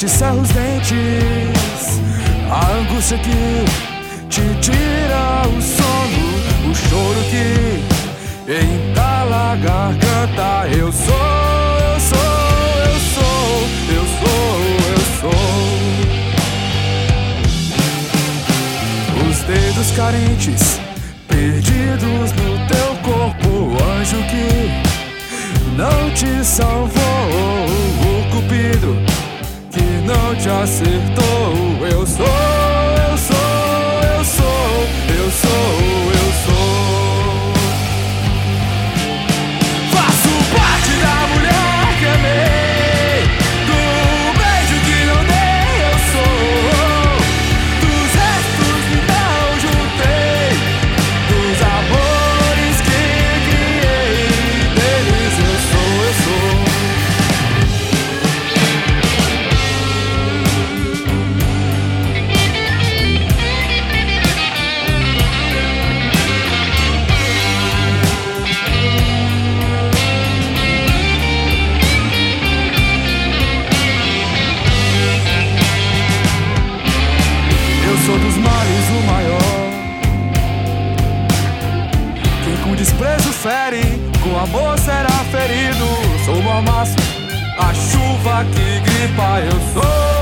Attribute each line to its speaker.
Speaker 1: te cerra os dentes, a angústia que te tira o sono, o choro que entala a garganta. Eu sou, eu sou, eu sou, eu sou, eu sou. Os dedos carentes, perdidos no teu corpo, anjo que não te salvou, o cupido que não te acertou. Eu sou, eu sou, eu sou, eu sou, eu sou. Faço parte da mulher que amei, do beijo que não dei. Eu sou dos restos que não juntei, dos amores que criei, deles eu sou, eu sou. Eu sou dos males o maior, quem com desprezo fere, com amor será ferido. Sou o mormaço, a chuva que gripa. Eu sou